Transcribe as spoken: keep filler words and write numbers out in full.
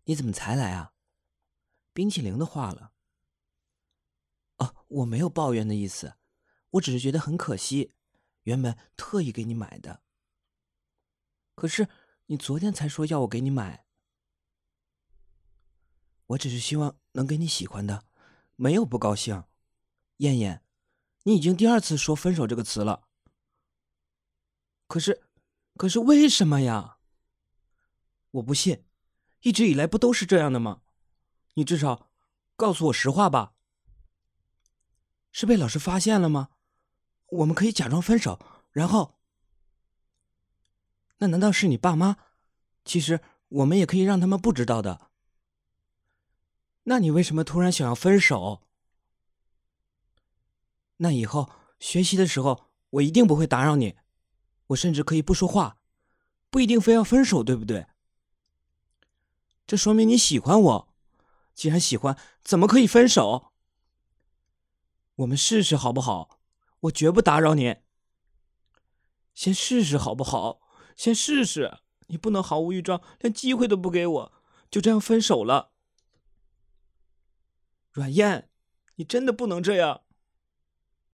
你怎么才来啊？冰淇淋都化了。哦，我没有抱怨的意思，我只是觉得很可惜，原本特意给你买的。可是你昨天才说要我给你买。我只是希望能给你喜欢的，没有不高兴。燕燕，你已经第二次说分手这个词了。可是，可是为什么呀？我不信，一直以来不都是这样的吗？你至少告诉我实话吧。是被老师发现了吗？我们可以假装分手，然后……那难道是你爸妈？其实我们也可以让他们不知道的。那你为什么突然想要分手？那以后学习的时候，我一定不会打扰你，我甚至可以不说话，不一定非要分手，对不对？这说明你喜欢我，既然喜欢，怎么可以分手？我们试试好不好？我绝不打扰你。先试试好不好？先试试，你不能毫无预兆，连机会都不给我，就这样分手了。阮燕，你真的不能这样。